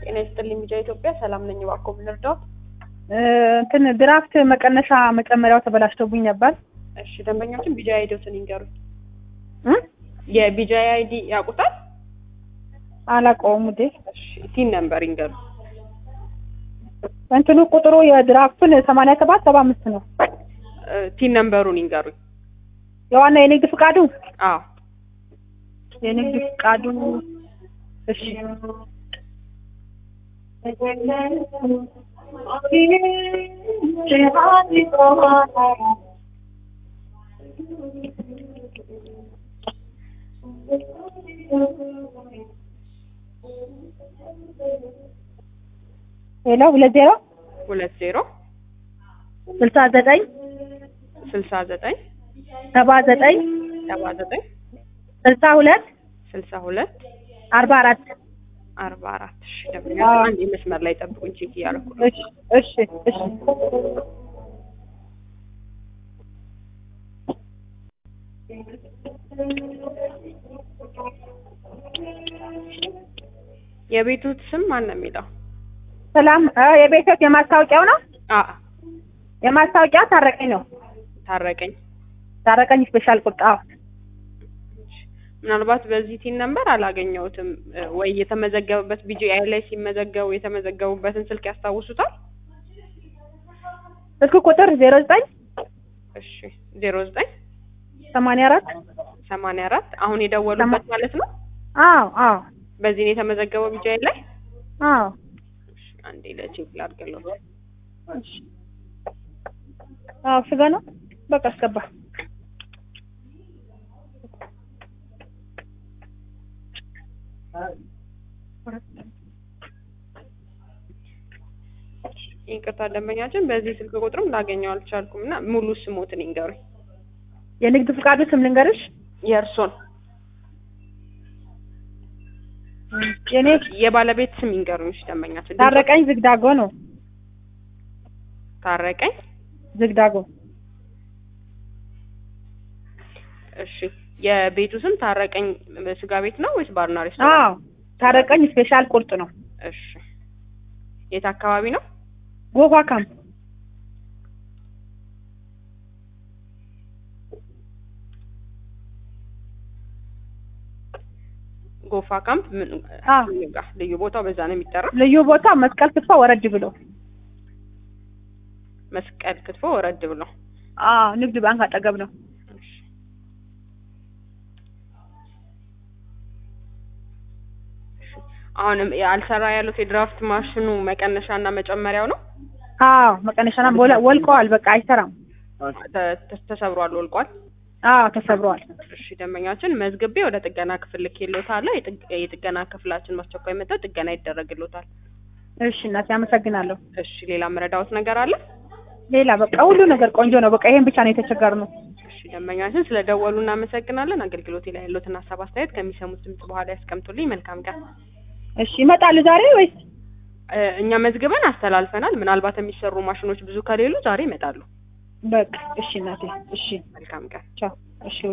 ጤና ይስጥልኝ ቢጃ ኢትዮጵያ ሰላም ነኝ እባክዎ ምን ልርዳዎት? እንትን ድራፍት መቀነሻ መጨመሪያው ተበላሽቶብኝ ነበር። እሺ ደንበኛችን ቢጃ አይዲዎትን ይንገሩኝ። የቢጃ አይዲ ያውቁታል? አላውቀውም እንዴ። እሺ ቲን ነምበር ይንገሩ። እንትኑ ቁጥሩ የድራፍቱን 8775 ነው። ቲን ነምበሩን ይንገሩኝ። የዋና የንግድ ፍቃዱ? አዎ የንግድ ፍቃዱ እሺ ሄሎ 20 20 69 69 79 79 62 62 44 44 እሺ ደምኛ አንድ መስመር ላይ ጠብቁኝ ቼክ ያረኩ ነው። እሺ የቤቱ ስም ማን ነው የሚለው? ሰላም የቤቱ የማስታወቂያው ነው? የማስታወቂያ ታረቀኝ ነው። ታረቀኝ ስፔሻል ቁጣ። ምናልባት በዚህ ቲን ነምበር አላገኘሁትም ወይ የተመዘገበበት ቢጂአይ ላይ ሲመዘገቡ የተመዘገቡበትን ስልክ ያስታውሱታል? ስልክ ቁጥር 09 እሺ 09 84 አሁን የደወሉበት ማለት ነው? አዎ በዚህ ነው የተመዘገበው ቢጂአይ ላይ? አዎ እሺ አንዴ ለቼክ ላድርግልዎ። እሺ ስጋ ነው በቃ አስገባ። ይቅርታ ደንበኛችን በዚህ ስልክ ቁጥርም ላገኘው አልቻልኩም እና ሙሉ ስሞትን ይንገሩኝ። የንግድ ፍቃዱ ስም ልንገርሽ? የእርሶን የኔ የባለቤት ስም ይንገሩኝ። እሺ ደንበኛችን ታረቀኝ ዝግዳጎ ነው። ታረቀኝ ዝግዳጎ። እሺ የቤቱ ስም ታረቀኝ ስጋ ቤት ነው ወይስ ባርና ሬስቶራንት? አዎ ታረቀኝ ስፔሻል ቁርጥ ነው። እሺ የት አካባቢ ነው? ጎፋ ካምፕ። ጎፋ ካምፕ ምን ልዩ ቦታው በዛ ነው የሚጠራው? ልዩ ቦታ መስቀል ክትፎ ወረድ ብሎ። መስቀል ክትፎ ወረድ ብሎ። ንግድ ባንክ አጠገብ ነው። አሁንም ያልሰራ ያሉት የድራፍት ማሽኑ መቀነሻና መጨመሪያው ነው? መቀነሻና ወልቋል። በቃ አይሰራም። ተሰብሯል፣ ወልቋል። ተሰብሯል። እሺ ደንበኛችን መዝግቤ ወደ ጥገና ክፍል ልኬልዎታል። የጥገና ክፍላችን ማስቸኳይ መጥተው ጥገና ይደረግልዎታል። እሺ እናቴ አመሰግናለሁ። እሺ ሌላ መረዳዎት ነገር አለ? ሌላ በቃ ሁሉ ነገር ቆንጆ ነው። በቃ ይሄን ብቻ ነው የተቸገርነው። እሺ ደንበኛችን ስለደወሉ እናመሰግናለን። አገልግሎቴ ላይ ያለዎትን ሀሳብ አስተያየት ከሚሰሙት ድምጽ በኋላ ያስቀምጡልኝ። መልካም ቀን። እሺ ይመጣሉ ዛሬ ወይስ? እኛ መዝግበን አስተላልፈናል። ምናልባት የሚሰሩ ማሽኖች ብዙ ከሌሉ ዛሬ ይመጣሉ። በቃ እሺ እናቴ እሺ። መልካም ቀን። ቻው። እሺ